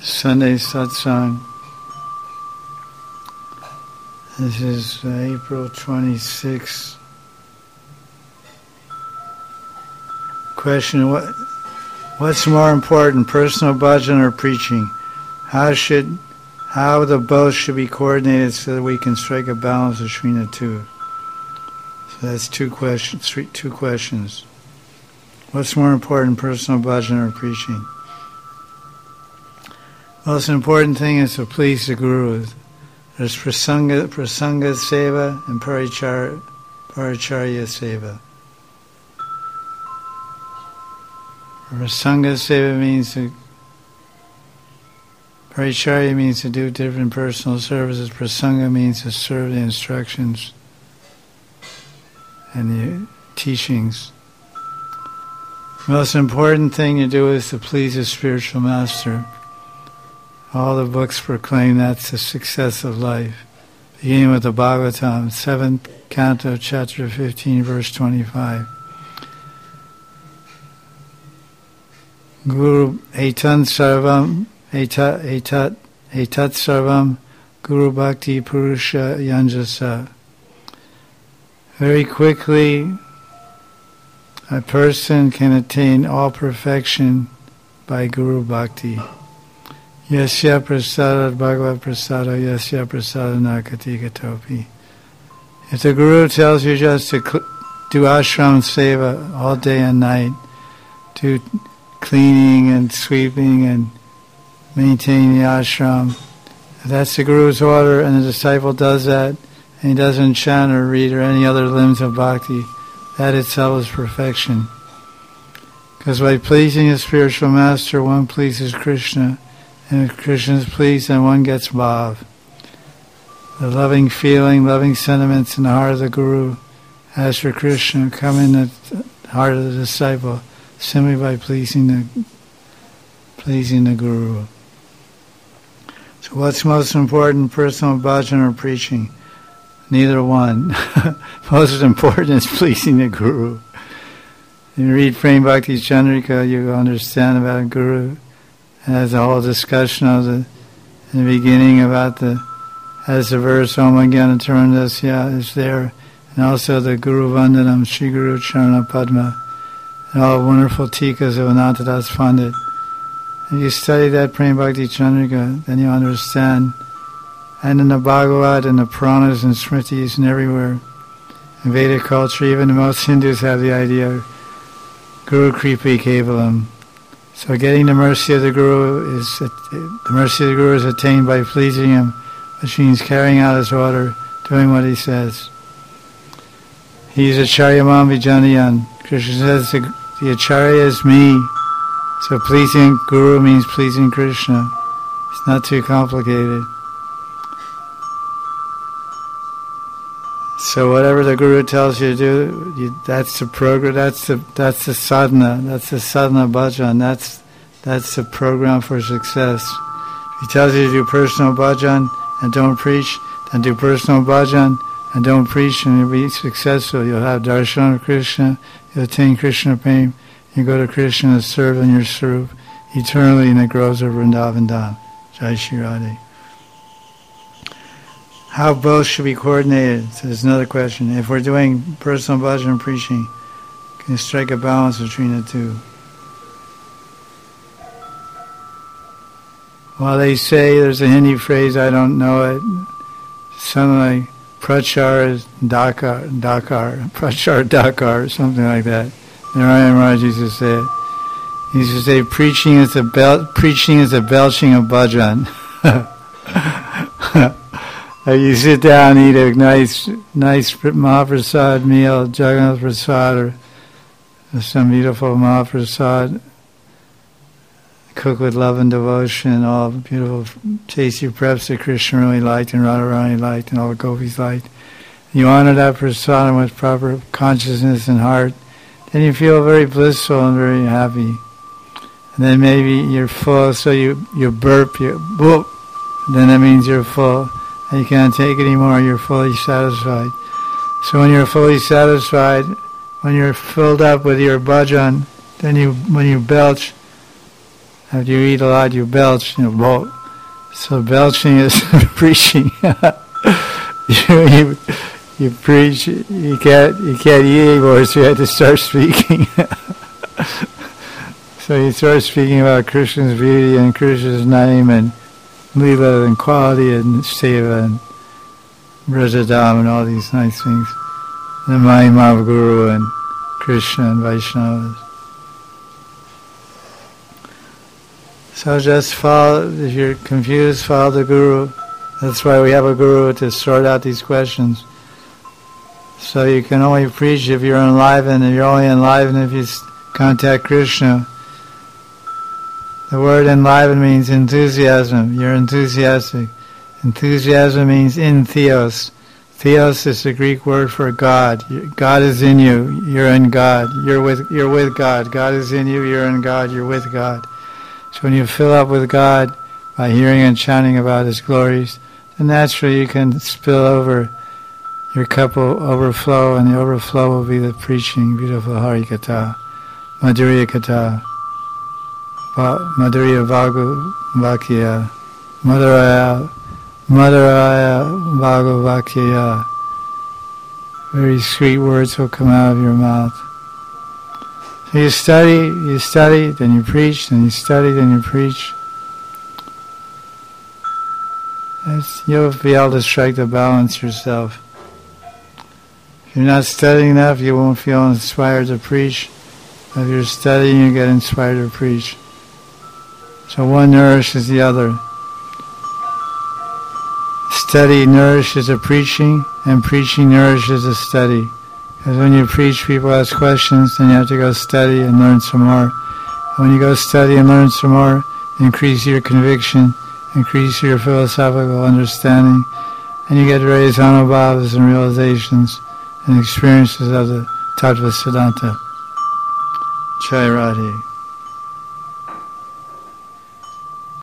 Sunday Satsang. This is April 26th. Question, what's more important, personal bhajan or preaching? How the both should be coordinated so that we can strike a balance between the two? So that's two questions. What's more important, personal bhajan or preaching? Most important thing is to please the Guru. There's prasanga seva and paricharya seva. Prasanga seva means paricharya means to do different personal services. Prasanga means to serve the instructions and the teachings. The most important thing to do is to please the spiritual master. All the books proclaim that's the success of life. Beginning with the Bhagavatam, 7th canto, chapter 15, verse 25. Guru etat sarvam Guru Bhakti Purusha Yanjasa. Very quickly, a person can attain all perfection by Guru Bhakti. Yasya prasada bhagavad prasada yasya prasada nakati gatopi. If the Guru tells you just to do ashram seva all day and night, do cleaning and sweeping and maintaining the ashram, if that's the Guru's order and the disciple does that, and he doesn't chant or read or any other limbs of bhakti, that itself is perfection. Because by pleasing the spiritual master, one pleases Krishna. And if Krishna is pleased, then one gets bhav. The loving feeling, loving sentiments in the heart of the Guru, as for Krishna, come in the heart of the disciple simply by pleasing the Guru. So what's most important, personal bhajan or preaching? Neither one. Most important is pleasing the Guru. You read Prem Bhakti Chandrika, you understand about Guru. It has a whole discussion in the beginning about as the verse Om Jnana Tarundasya is there, and also the Guru Vandanam, Shri Guru Charana Padma, and all wonderful tikas of Anantadas Pandit. If you study that Prem Bhakti Chandrika, then you understand. And in the Bhagavad and the Puranas and Smritis and everywhere, in Vedic culture, even the most Hindus have the idea Guru Kripi Kevalam. So getting the mercy of the Guru is attained by pleasing him, which means carrying out his order, doing what he says. He is Acharyamam Vijanayan. Krishna says the Acharya is me. So pleasing Guru means pleasing Krishna. It's not too complicated. So whatever the Guru tells you to do, that's the program. That's the sadhana. That's the sadhana bhajan. That's the program for success. If he tells you to do personal bhajan and don't preach, then do personal bhajan and don't preach, and you'll be successful. You'll have darshan of Krishna. You'll attain Krishna prema. You go to Krishna to serve in your swarup eternally in the groves of Vrindavan Dham. Jai Shri Radhe. How both should be coordinated? So there's another question. If we're doing personal bhajan and preaching, can you strike a balance between the two? Well, they say, there's a Hindi phrase, I don't know it, something like Prachar is Dakar, Prachar Dakar, something like that. Narayan Raj used to say it. He used to say, preaching is the belching of bhajan. You sit down and eat a nice Mahaprasad meal, Jagannath Prasad, or some beautiful Mahaprasad, cooked with love and devotion, all beautiful, tasty preps that Krishna really liked and Radharani liked and all the gopis liked. You honor that prasadam with proper consciousness and heart, then you feel very blissful and very happy. And then maybe you're full, so you burp, you whoop, then that means you're full. And you can't take it anymore, you're fully satisfied. So when you're fully satisfied, when you're filled up with your bhajan, then when you belch, After you eat a lot, you belch. So belching is preaching. You preach. You can't eat anymore, so you have to start speaking. So you start speaking about Krishna's beauty and Krishna's name and Leela and quality and Seva and Brajadam and all these nice things. The Mahima of Guru and Krishna and Vaishnavas. So just follow, if you're confused, follow the Guru. That's why we have a Guru, to sort out these questions. So you can only preach if you're enlivened, and you're only enlivened if you contact Krishna. The word enliven means enthusiasm. You're enthusiastic. Enthusiasm means in theos. Theos is the Greek word for God. God is in you. You're in God. You're with God. God is in you. You're in God. You're with God. So when you fill up with God by hearing and chanting about His glories, then naturally you can spill over. Your cup will overflow, and the overflow will be the preaching. Beautiful Hari Katha, Madhurya Katha. Madhurya Vagu Vakya, Madhuraya Vagu Vakya. Very sweet words will come out of your mouth. So you study, then you preach, then you study, then you preach. You'll be able to strike the balance yourself. If you're not studying enough, you won't feel inspired to preach. If you're studying, you get inspired to preach. So one nourishes the other. Study nourishes the preaching, and preaching nourishes the study. Because when you preach, people ask questions, then you have to go study and learn some more. And when you go study and learn some more, increase your conviction, increase your philosophical understanding, and you get raised anubhavas and realizations and experiences of the Tattva Siddhanta. Jai Radhe.